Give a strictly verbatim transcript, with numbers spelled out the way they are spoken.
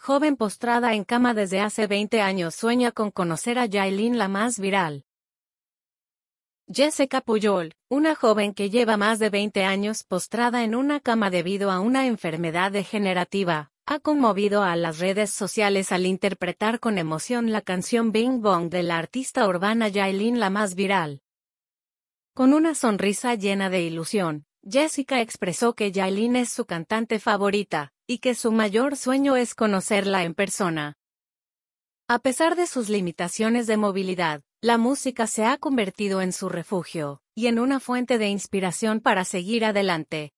joven postrada en cama desde hace veinte años, sueña con conocer a Yailin, la más viral. Jessica Pujol, una joven que lleva más de veinte años postrada en una cama debido a una enfermedad degenerativa, ha conmovido a las redes sociales al interpretar con emoción la canción Bing Bong de la artista urbana Yailin, la más viral. Con una sonrisa llena de ilusión, Jessica expresó que Yailin es su cantante favorita, y que su mayor sueño es conocerla en persona. A pesar de sus limitaciones de movilidad, la música se ha convertido en su refugio, y en una fuente de inspiración para seguir adelante.